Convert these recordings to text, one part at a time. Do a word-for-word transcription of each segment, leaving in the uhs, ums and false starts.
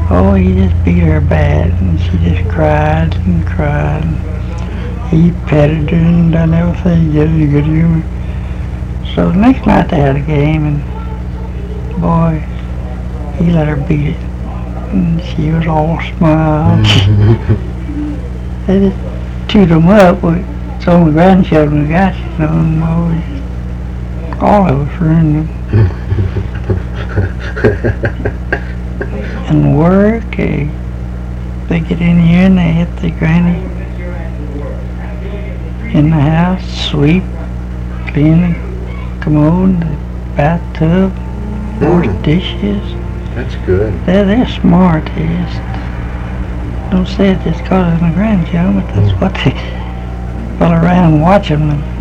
Oh, he just beat her bad, and she just cried and cried. He petted her and done everything, yes, you could hear me. So the next night they had a game, and boy, he let her beat it. And she was all smiles. They just chewed them up. But it's only grandchildren who got you, you know, and boy, all of us were in them. And work, they, they get in here and they hit the granny in the house, sweep, clean the commode, the bathtub, wash Mm. dishes. That's good. They're, they're smart. They just don't say it just because of my grandchildren, but that's what they fell around and watch them. And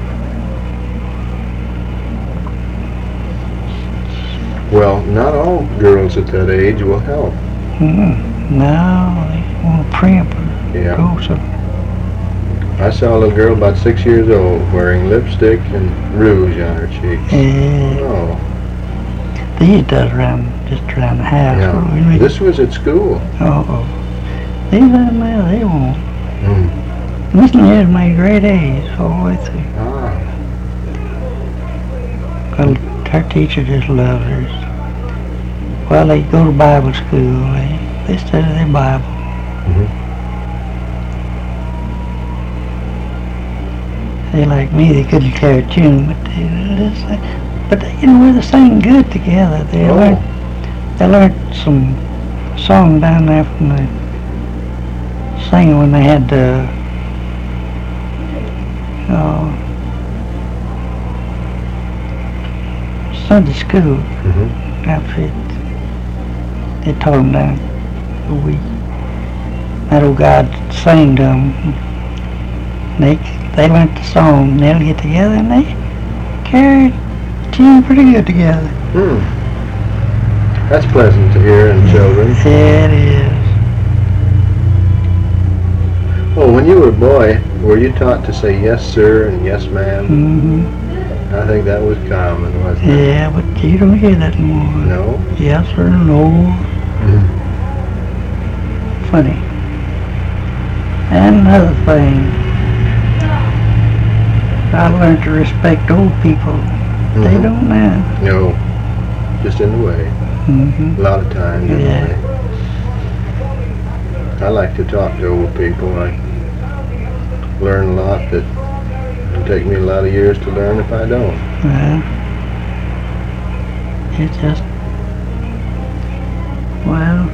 Well, not all girls at that age will help. mm, now they want to primp or Yeah. go some. I saw a little girl about six years old wearing lipstick and rouge on her cheeks. Yeah, Oh, these does around just around the house. yeah. What do we make- This was at school. Uh-oh. These are now they won't. Mm. This here's made great A's all the way through. Ah, Well, her teacher just loves her. Well, they go to Bible school. They, they study their Bible. Mhm. They like me, they couldn't carry a tune, but they just, but they, you know, they sing good together. They Oh. learned, they learned some song down there from the singing when they had the, uh, Sunday school Mhm. outfit. They taught them down a week. That old guy sang to them. They, they learned the song, and they'll get together and they carried tune pretty good together. Hmm. That's pleasant to hear in children. Yeah, it is. Oh, when you were a boy, were you taught to say yes, sir, and yes, ma'am? Mm-hmm. I think that was common, wasn't it? Yeah, but you don't hear that anymore. No? Yes or no. Mhm. Funny. And another thing, I learned to respect old people. They Mhm. don't now. No. Just in the way. Mm-hmm. A lot of times, in Yeah. the way. I like to talk to old people. I learn a lot that it'll take me a lot of years to learn if I don't. Well, it's just, well,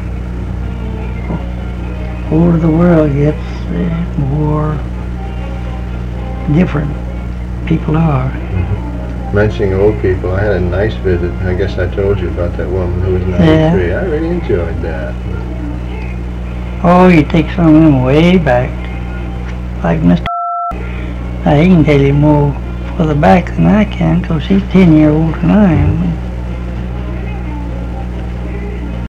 the older the world gets, the more different people are. Mentioning old people, I had a nice visit. I guess I told you about that woman who was ninety-three. I really enjoyed that. Oh, you take some of them way back, like Mister Now, he can tell you more further back than I can, because he's ten years older than I am.